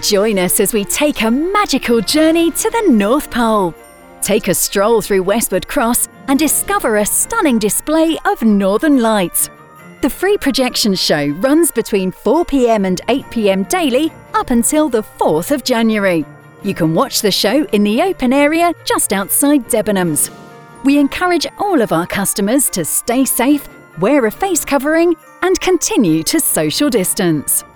Join us as we take a magical journey to the North Pole. Take a stroll through Westward Cross and discover a stunning display of Northern Lights. The free projection show runs between 4 p.m. and 8 p.m. daily up until the 4th of January. You can watch the show in the open area just outside Debenhams. We encourage all of our customers to stay safe, wear a face covering, and continue to social distance.